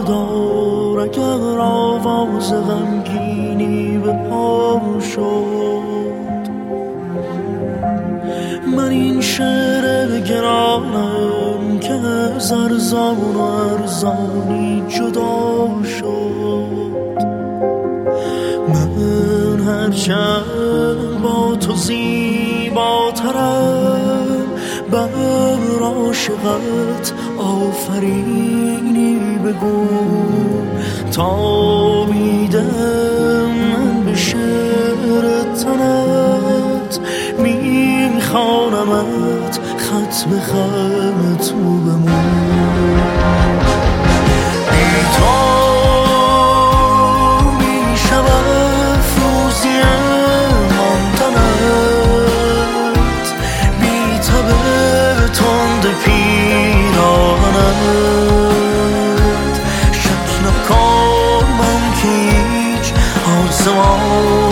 بردار اگر آواز غمگینی به پا شد. من این شعر گرانم که ارزان و ارزانی جدا شد. من هرچند با تو زیباترم، بر عاشقت آفرینی بگو تا بیدم من به شعر تنت میخوانمت خط به خط رو بمون. بی تو میشم افروزی ماندنت، بی تب تند پیراهنت. شک نکن من که هیچ آسمان